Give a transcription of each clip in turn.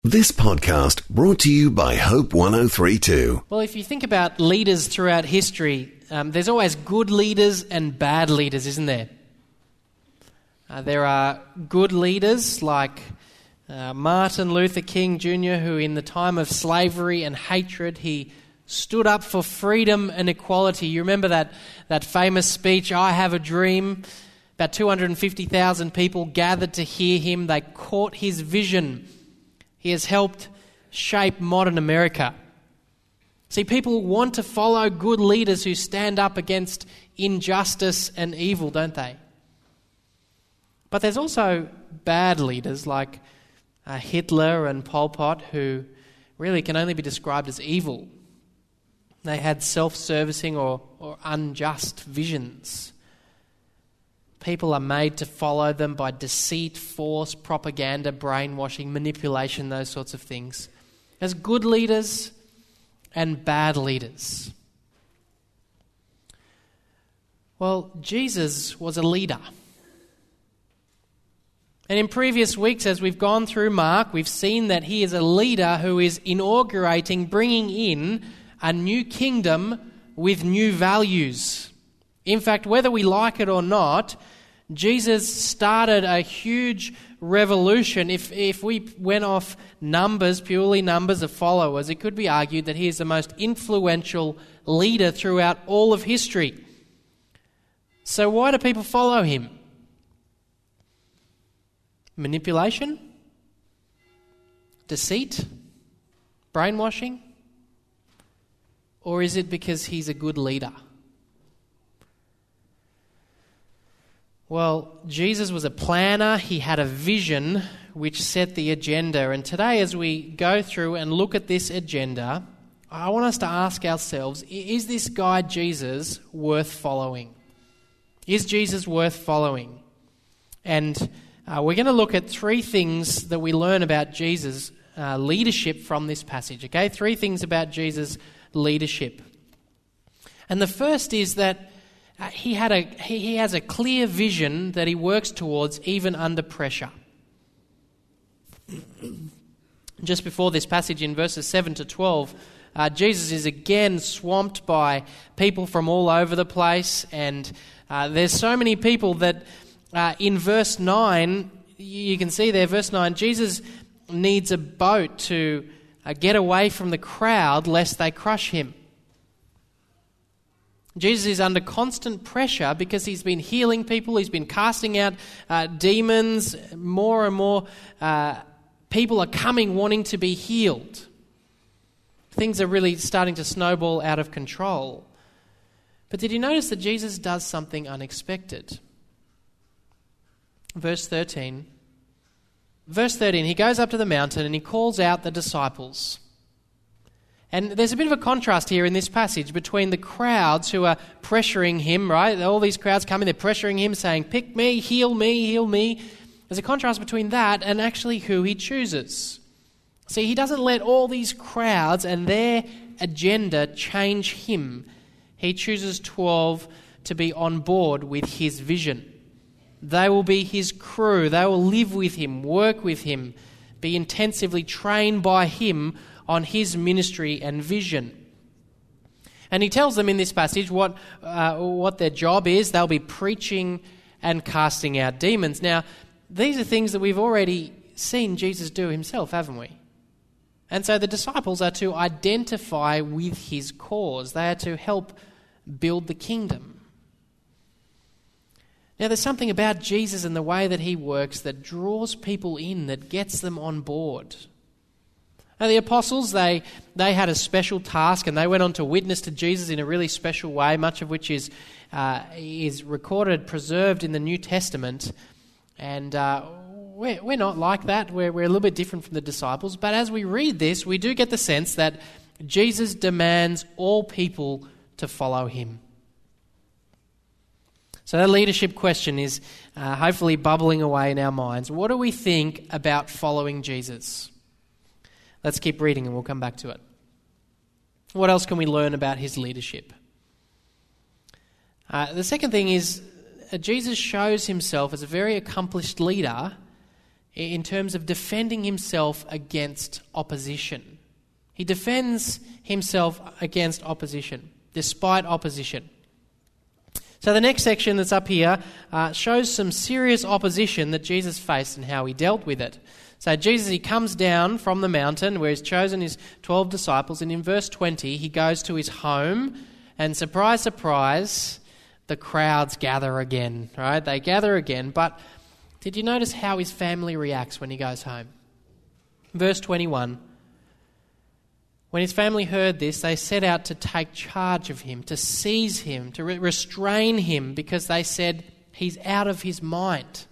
This podcast brought to you by Hope 103.2. Well, if you think about leaders throughout history, there's always good leaders and bad leaders, isn't there? There are good leaders like Martin Luther King Jr., who in the time of slavery and hatred, he stood up for freedom and equality. You remember that famous speech, "I have a dream"? About 250,000 people gathered to hear him. They caught his vision. He has helped shape modern America. See, people want to follow good leaders who stand up against injustice and evil, don't they? But there's also bad leaders like Hitler and Pol Pot, who really can only be described as evil. They had self-servicing or unjust visions. People are made to follow them by deceit, force, propaganda, brainwashing, manipulation, those sorts of things. There's good leaders and bad leaders. Well, Jesus was a leader. And in previous weeks, as we've gone through Mark, we've seen that he is a leader who is inaugurating, bringing in a new kingdom with new values. In fact, whether we like it or not, Jesus started a huge revolution. If we went off numbers, purely numbers of followers, it could be argued that he is the most influential leader throughout all of history. So why do people follow him? Manipulation? Deceit? Brainwashing? Or is it because he's a good leader? Well, Jesus was a planner. He had a vision which set the agenda. And today, as we go through and look at this agenda, I want us to ask ourselves, is this guy Jesus worth following? Is Jesus worth following? And we're going to look at three things that we learn about Jesus' leadership from this passage. Okay, three things about Jesus' leadership. And the first is that he has a clear vision that he works towards even under pressure. Just before this passage in verses 7 to 12, Jesus is again swamped by people from all over the place, and there's so many people that in verse 9, you can see there, verse 9, Jesus needs a boat to get away from the crowd lest they crush him. Jesus is under constant pressure because he's been healing people, he's been casting out demons. More and more people are coming wanting to be healed. Things are really starting to snowball out of control. But did you notice that Jesus does something unexpected? Verse 13, he goes up to the mountain and he calls out the disciples. And there's a bit of a contrast here in this passage between the crowds who are pressuring him, right? All these crowds coming, they're pressuring him, saying, "Pick me, heal me, heal me." There's a contrast between that and actually who he chooses. See, he doesn't let all these crowds and their agenda change him. He chooses 12 to be on board with his vision. They will be his crew. They will live with him, work with him, be intensively trained by him on his ministry and vision. And he tells them in this passage what their job is. They'll be preaching and casting out demons. Now, these are things that we've already seen Jesus do himself, haven't we? And so the disciples are to identify with his cause. They are to help build the kingdom. Now, there's something about Jesus and the way that he works that draws people in, that gets them on board. Now, the apostles, they had a special task, and they went on to witness to Jesus in a really special way, much of which is recorded, preserved in the New Testament. And we're not like that. We're a little bit different from the disciples. But as we read this, we do get the sense that Jesus demands all people to follow him. So that leadership question is hopefully bubbling away in our minds. What do we think about following Jesus? Let's keep reading and we'll come back to it. What else can we learn about his leadership? The second thing is Jesus shows himself as a very accomplished leader in terms of defending himself against opposition. He defends himself against opposition, despite opposition. So the next section that's up here shows some serious opposition that Jesus faced and how he dealt with it. So Jesus, he comes down from the mountain where he's chosen his 12 disciples, and in verse 20 he goes to his home, and surprise, surprise, the crowds gather again, right? They gather again, but did you notice how his family reacts when he goes home? Verse 21, when his family heard this, they set out to take charge of him, to seize him, to restrain him, because they said, he's out of his mind.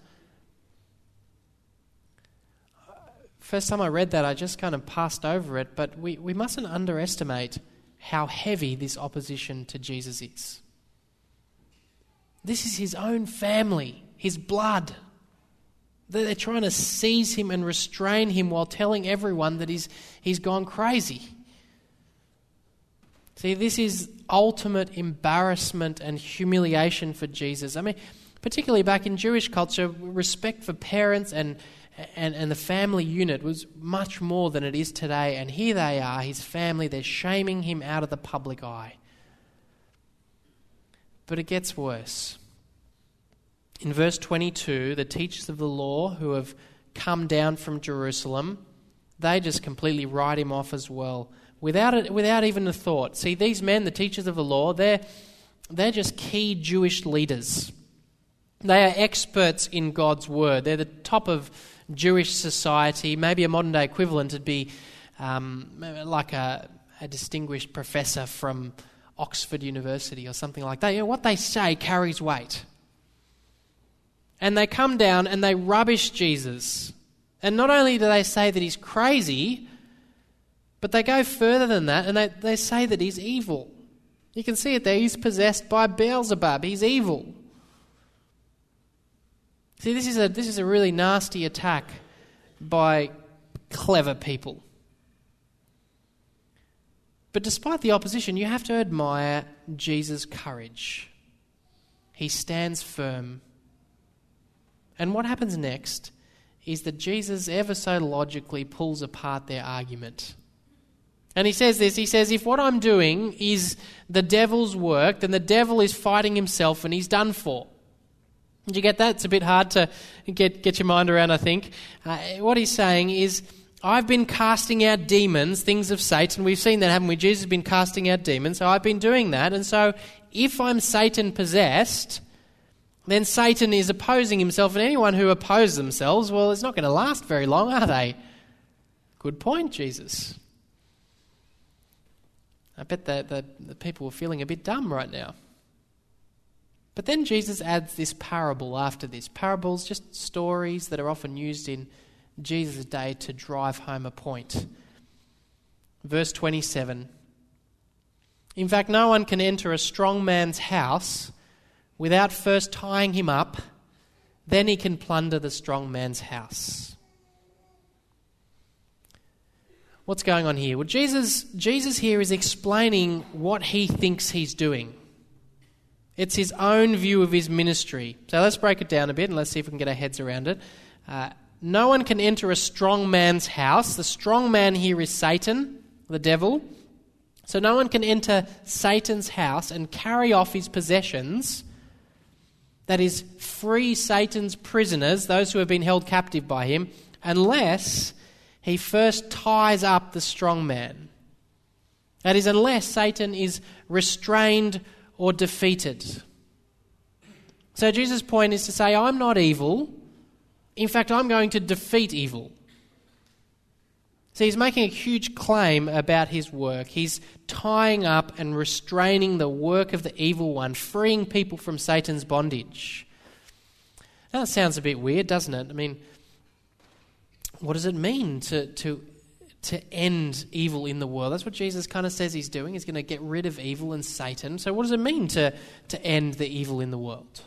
First time I read that, I just kind of passed over it, but we mustn't underestimate how heavy this opposition to Jesus is. This is his own family, his blood. They're trying to seize him and restrain him while telling everyone that he's gone crazy. See, this is ultimate embarrassment and humiliation for Jesus. I mean, particularly back in Jewish culture, respect for parents and the family unit was much more than it is today. And here they are, his family, they're shaming him out of the public eye. But it gets worse. In verse 22, the teachers of the law who have come down from Jerusalem, they just completely write him off as well, without even a thought. See, these men, the teachers of the law, they're just key Jewish leaders. They are experts in God's word. They're the top of Jewish society. Maybe a modern day equivalent would be like a distinguished professor from Oxford University or something like that. You know, what they say carries weight. And they come down and they rubbish Jesus. And not only do they say that he's crazy, but they go further than that and they say that he's evil. You can see it there. He's possessed by Beelzebub. He's evil. See, this is a really nasty attack by clever people. But despite the opposition, you have to admire Jesus' courage. He stands firm. And what happens next is that Jesus ever so logically pulls apart their argument. And he says this, he says, if what I'm doing is the devil's work, then the devil is fighting himself and he's done for. Did you get that? It's a bit hard to get your mind around, I think. What he's saying is, I've been casting out demons, things of Satan. We've seen that, haven't we? Jesus has been casting out demons, so I've been doing that. And so if I'm Satan-possessed, then Satan is opposing himself, and anyone who opposes themselves, well, it's not going to last very long, are they? Good point, Jesus. I bet that the people were feeling a bit dumb right now. But then Jesus adds this parable after this. Parables, just stories that are often used in Jesus' day to drive home a point. Verse 27. In fact, no one can enter a strong man's house without first tying him up, then he can plunder the strong man's house. What's going on here? Well, Jesus here is explaining what he thinks he's doing. It's his own view of his ministry. So let's break it down a bit and let's see if we can get our heads around it. No one can enter a strong man's house. The strong man here is Satan, the devil. So no one can enter Satan's house and carry off his possessions, that is, free Satan's prisoners, those who have been held captive by him, unless he first ties up the strong man. That is, unless Satan is restrained or defeated. So Jesus' point is to say, I'm not evil. In fact, I'm going to defeat evil. So he's making a huge claim about his work. He's tying up and restraining the work of the evil one, freeing people from Satan's bondage. Now, that sounds a bit weird, doesn't it? I mean, what does it mean to end evil in the world? That's what Jesus kind of says he's doing. He's going to get rid of evil and Satan. So what does it mean to end the evil in the world?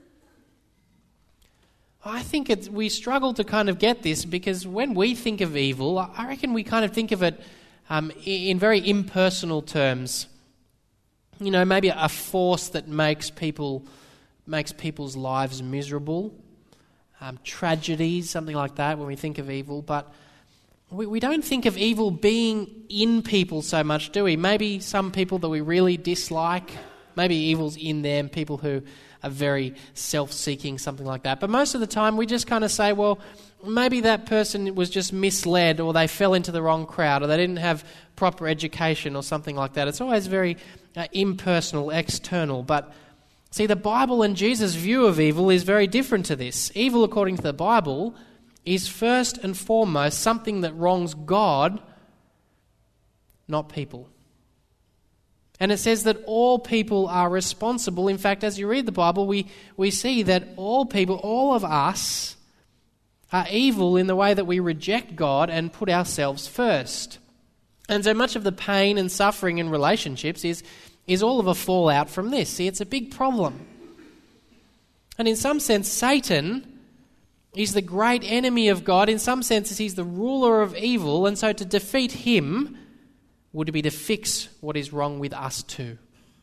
I think we struggle to kind of get this because when we think of evil, I reckon we kind of think of it in very impersonal terms. You know, maybe a force that makes people's lives miserable. tragedies, something like that when we think of evil, but we don't think of evil being in people so much, do we? Maybe some people that we really dislike, maybe evil's in them, people who are very self-seeking, something like that. But most of the time we just kind of say, well, maybe that person was just misled, or they fell into the wrong crowd, or they didn't have proper education or something like that. It's always very impersonal, external. But see, the Bible and Jesus' view of evil is very different to this. Evil, according to the Bible, is first and foremost something that wrongs God, not people. And it says that all people are responsible. In fact, as you read the Bible, we see that all people, all of us, are evil in the way that we reject God and put ourselves first. And so much of the pain and suffering in relationships is all of a fallout from this. See, it's a big problem. And in some sense, Satan is the great enemy of God. In some senses, he's the ruler of evil. And so to defeat him would be to fix what is wrong with us too.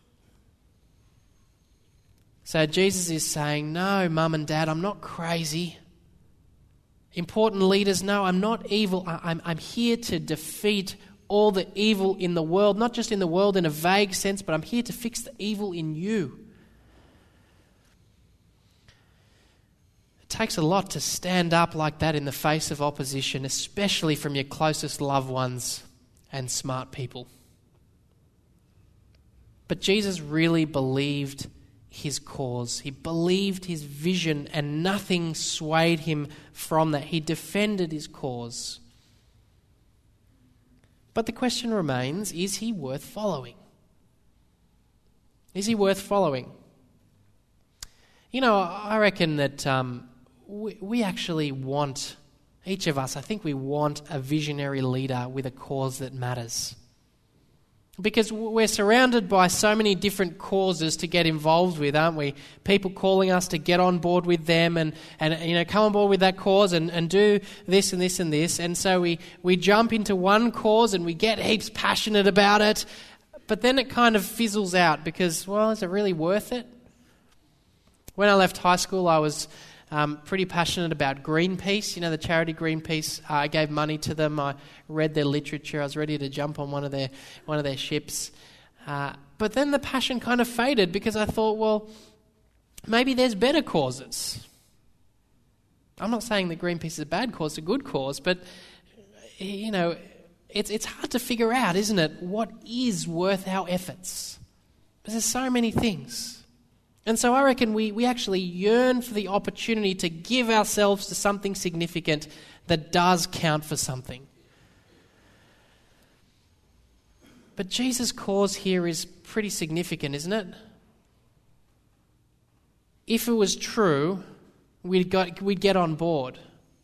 So Jesus is saying, no, Mum and Dad, I'm not crazy. Important leaders, no, I'm not evil. I'm here to defeat all the evil in the world, not just in the world in a vague sense, but I'm here to fix the evil in you. It takes a lot to stand up like that in the face of opposition, especially from your closest loved ones and smart people. But Jesus really believed his cause. He believed his vision, and nothing swayed him from that. He defended his cause. But the question remains, is he worth following? Is he worth following? You know, I reckon that we actually want, each of us, I think we want a visionary leader with a cause that matters. Because we're surrounded by so many different causes to get involved with, aren't we? People calling us to get on board with them and you know, come on board with that cause and do this and this and this. And so we jump into one cause and we get heaps passionate about it, but then it kind of fizzles out because, well, is it really worth it? When I left high school, I was pretty passionate about Greenpeace, you know, the charity Greenpeace. I gave money to them. I read their literature. I was ready to jump on one of their ships. But then the passion kind of faded because I thought, well, maybe there's better causes. I'm not saying that Greenpeace is a bad cause, it's a good cause, but, you know, it's hard to figure out, isn't it, what is worth our efforts? Because there's so many things. And so I reckon we actually yearn for the opportunity to give ourselves to something significant that does count for something. But Jesus' cause here is pretty significant, isn't it? If it was true, we'd get on board.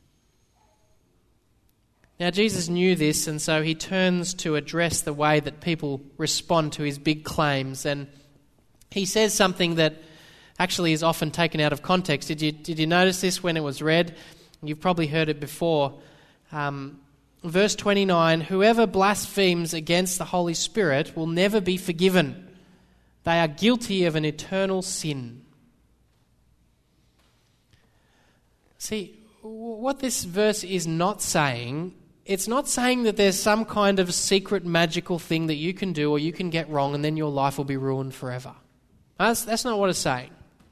Now Jesus knew this, and so he turns to address the way that people respond to his big claims, and he says something that actually is often taken out of context. Did you notice this when it was read? You've probably heard it before. Verse 29, whoever blasphemes against the Holy Spirit will never be forgiven. They are guilty of an eternal sin. See, what this verse is not saying, it's not saying that there's some kind of secret magical thing that you can do or you can get wrong and then your life will be ruined forever. That's not what it's saying.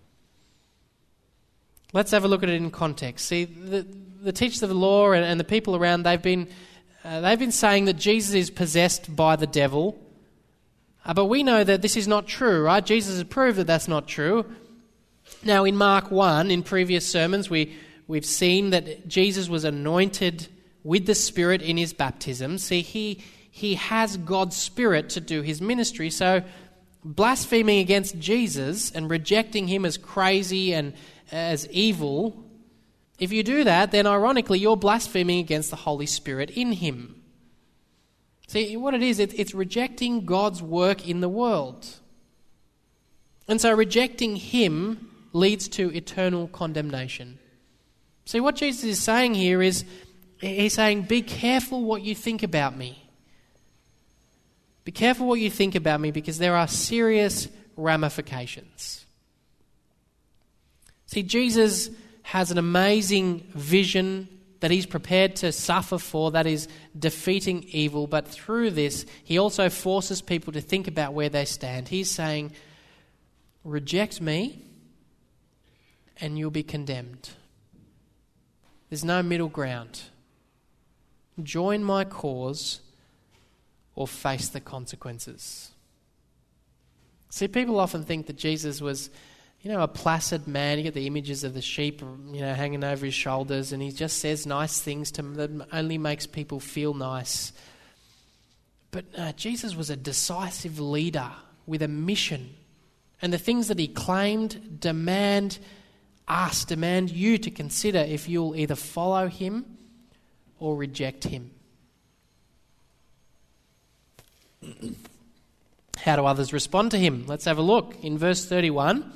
Let's have a look at it in context. See, the teachers of the law and the people around, they've been saying that Jesus is possessed by the devil. But we know that this is not true, right? Jesus has proved that that's not true. Now, in Mark 1, in previous sermons, we've seen that Jesus was anointed with the Spirit in his baptism. See, he has God's Spirit to do his ministry. So blaspheming against Jesus and rejecting him as crazy and as evil, if you do that, then ironically you're blaspheming against the Holy Spirit in him. See, what it is, it's rejecting God's work in the world. And so rejecting him leads to eternal condemnation. See, what Jesus is saying here is, he's saying, be careful what you think about me. Be careful what you think about me because there are serious ramifications. See, Jesus has an amazing vision that he's prepared to suffer for, that is defeating evil. But through this, he also forces people to think about where they stand. He's saying, reject me and you'll be condemned. There's no middle ground. Join my cause or face the consequences. See, people often think that Jesus was, a placid man. You get the images of the sheep, hanging over his shoulders, and he just says nice things to them that only makes people feel nice. But Jesus was a decisive leader with a mission. And the things that he claimed demand you to consider if you'll either follow him or reject him. How do others respond to him? Let's have a look. In verse 31,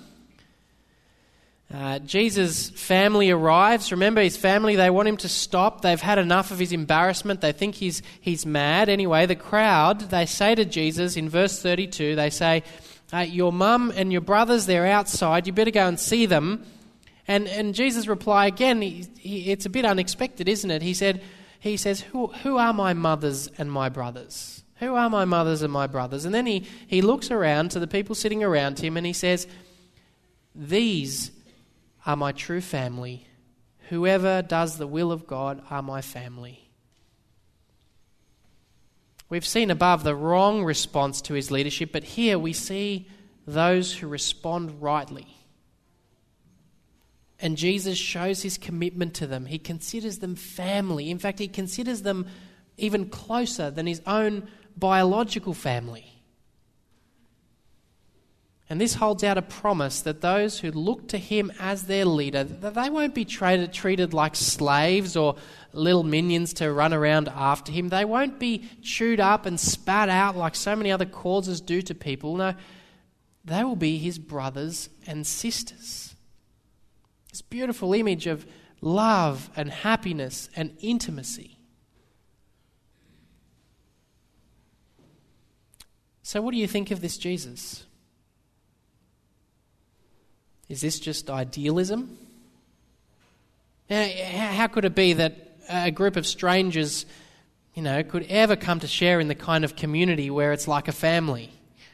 Jesus' family arrives. Remember, his family, they want him to stop. They've had enough of his embarrassment. They think he's mad. Anyway, the crowd, they say to Jesus in verse 32, they say, your mum and your brothers, they're outside. You better go and see them. And Jesus' reply again, it's a bit unexpected, isn't it? He says, who are my mothers and my brothers? Who are my mothers and my brothers? And then he looks around to the people sitting around him and he says, these are my true family. Whoever does the will of God are my family. We've seen above the wrong response to his leadership, but here we see those who respond rightly. And Jesus shows his commitment to them. He considers them family. In fact, he considers them even closer than his own biological family. And this holds out a promise that those who look to him as their leader, that they won't be treated like slaves or little minions to run around after him. They won't be chewed up and spat out like so many other causes do to people. No, they will be his brothers and sisters. This beautiful image of love and happiness and intimacy. So what do you think of this Jesus? Is this just idealism? How could it be that a group of strangers, could ever come to share in the kind of community where it's like a family?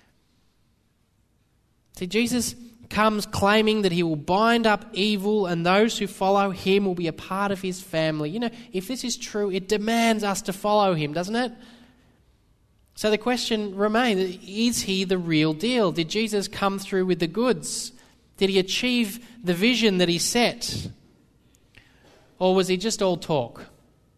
See, Jesus comes claiming that he will bind up evil and those who follow him will be a part of his family. If this is true, it demands us to follow him, doesn't it? So the question remains, is he the real deal? Did Jesus come through with the goods? Did he achieve the vision that he set? Or was he just all talk?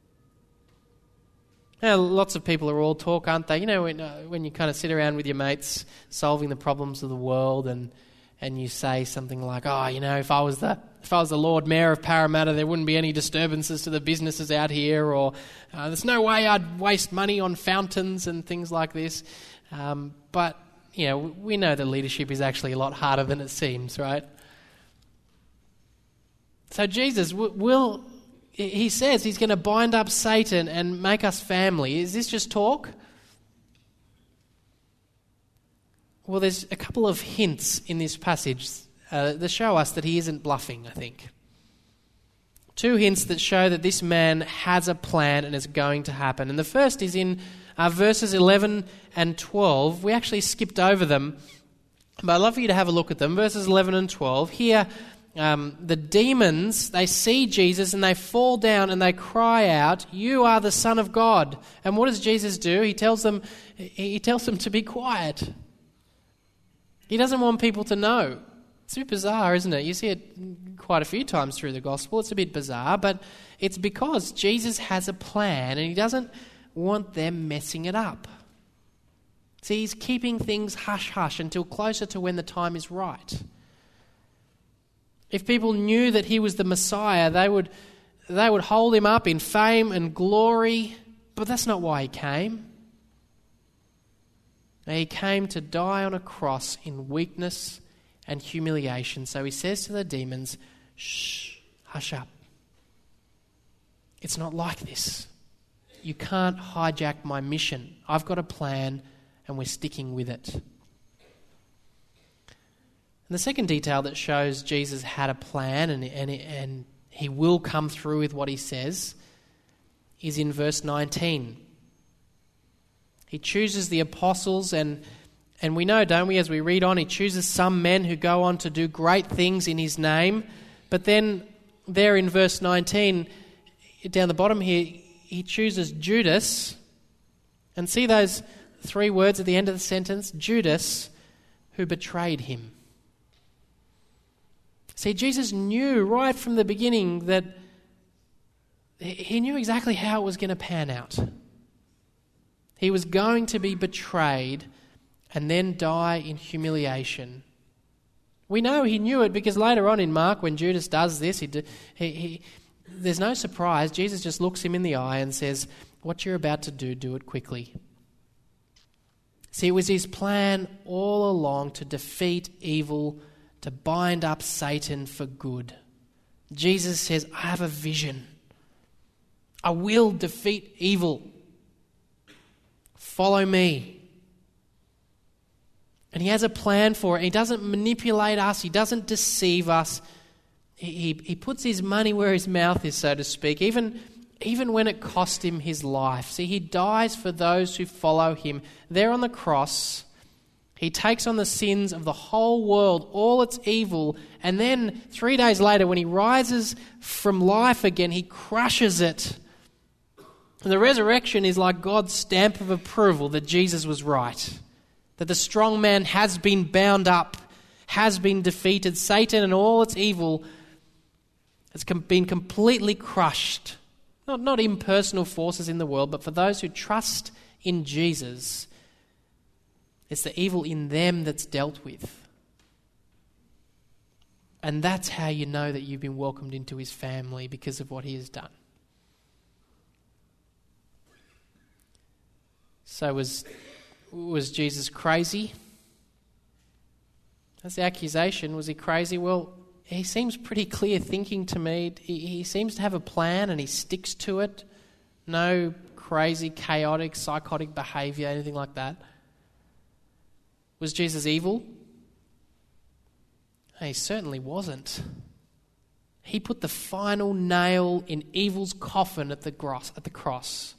Lots of people are all talk, aren't they? When you kind of sit around with your mates solving the problems of the world and you say something like, if I was the Lord Mayor of Parramatta, there wouldn't be any disturbances to the businesses out here, or there's no way I'd waste money on fountains and things like this. But we know that leadership is actually a lot harder than it seems, right? So Jesus he says he's going to bind up Satan and make us family. Is this just talk? Well, there's a couple of hints in this passage that show us that he isn't bluffing, I think. Two hints that show that this man has a plan and it's going to happen. And the first is in verses 11 and 12. We actually skipped over them, but I'd love for you to have a look at them. Verses 11 and 12. Here, the demons, they see Jesus and they fall down and they cry out, "You are the Son of God." And what does Jesus do? He tells them to be quiet. He doesn't want people to know. It's a bit bizarre, isn't it? You see it quite a few times through the gospel. It's a bit bizarre, but it's because Jesus has a plan and he doesn't want them messing it up. See, he's keeping things hush-hush until closer to when the time is right. If people knew that he was the Messiah, they would hold him up in fame and glory, but that's not why he came. He came to die on a cross in weakness and humiliation. So he says to the demons, "Shh, hush up. It's not like this. You can't hijack my mission. I've got a plan and we're sticking with it." And the second detail that shows Jesus had a plan and he will come through with what he says is in verse 19. He chooses the apostles and we know, don't we, as we read on, he chooses some men who go on to do great things in his name. But then there in verse 19, down the bottom here, he chooses Judas. And see those three words at the end of the sentence? Judas, who betrayed him. See, Jesus knew right from the beginning that he knew exactly how it was going to pan out. He was going to be betrayed and then die in humiliation. We know he knew it because later on in Mark, when Judas does this, there's no surprise. Jesus just looks him in the eye and says, "What you're about to do it quickly." See, it was his plan all along to defeat evil, to bind up Satan for good. Jesus says, "I have a vision. I will defeat evil. Follow me." And he has a plan for it. He doesn't manipulate us. He doesn't deceive us. He puts his money where his mouth is, so to speak, even when it cost him his life. See, he dies for those who follow him. There on the cross, he takes on the sins of the whole world, all its evil, and then 3 days later, when he rises from life again, he crushes it. And the resurrection is like God's stamp of approval that Jesus was right, that the strong man has been bound up, has been defeated. Satan and all its evil has been completely crushed. Not impersonal forces in the world, but for those who trust in Jesus, it's the evil in them that's dealt with. And that's how you know that you've been welcomed into his family, because of what he has done. So was Jesus crazy? That's the accusation. Was he crazy? Well, he seems pretty clear thinking to me. He seems to have a plan and he sticks to it. No crazy, chaotic, psychotic behaviour, anything like that. Was Jesus evil? He certainly wasn't. He put the final nail in evil's coffin at the cross.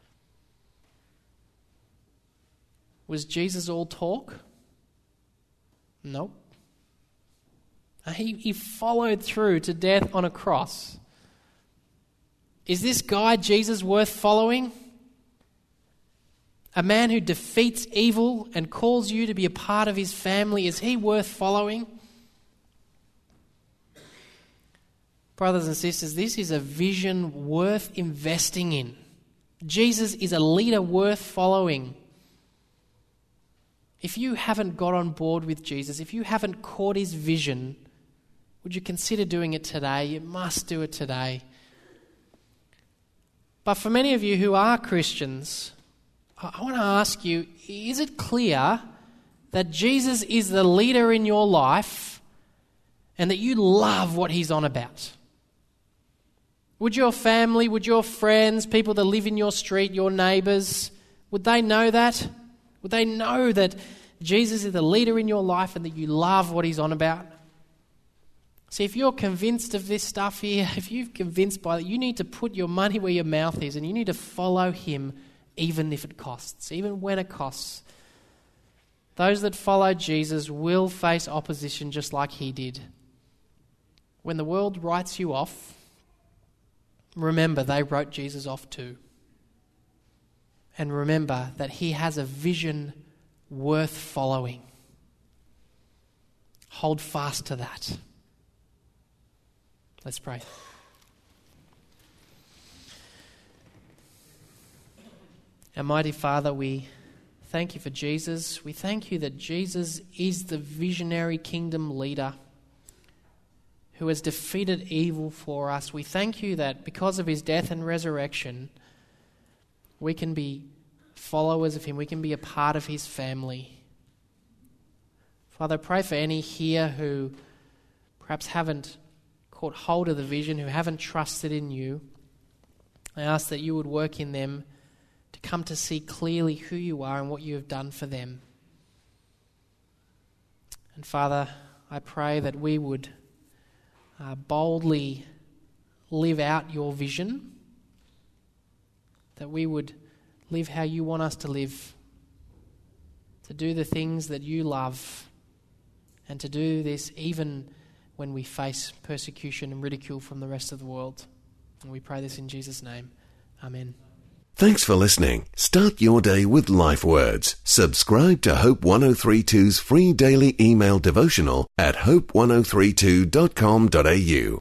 Was Jesus all talk? Nope. He followed through to death on a cross. Is this guy Jesus worth following? A man who defeats evil and calls you to be a part of his family, is he worth following? Brothers and sisters, this is a vision worth investing in. Jesus is a leader worth following. If you haven't got on board with Jesus, if you haven't caught his vision, would you consider doing it today? You must do it today. But for many of you who are Christians, I want to ask you, is it clear that Jesus is the leader in your life and that you love what he's on about? Would your family, would your friends, people that live in your street, your neighbours, would they know that? Would they know that Jesus is the leader in your life and that you love what he's on about? See, if you're convinced of this stuff here, if you're convinced by that, you need to put your money where your mouth is and you need to follow him even if it costs, even when it costs. Those that follow Jesus will face opposition just like he did. When the world writes you off, remember they wrote Jesus off too. And remember that he has a vision worth following. Hold fast to that. Let's pray. Our mighty Father, we thank you for Jesus. We thank you that Jesus is the visionary kingdom leader who has defeated evil for us. We thank you that because of his death and resurrection, we can be followers of him. We can be a part of his family. Father, I pray for any here who perhaps haven't caught hold of the vision, who haven't trusted in you. I ask that you would work in them to come to see clearly who you are and what you have done for them. And Father, I pray that we would boldly live out your vision, that we would live how you want us to live, to do the things that you love, and to do this even when we face persecution and ridicule from the rest of the world. And we pray this in Jesus' name. Amen. Thanks for listening. Start your day with Life Words. Subscribe to Hope 1032's free daily email devotional at hope1032.com.au.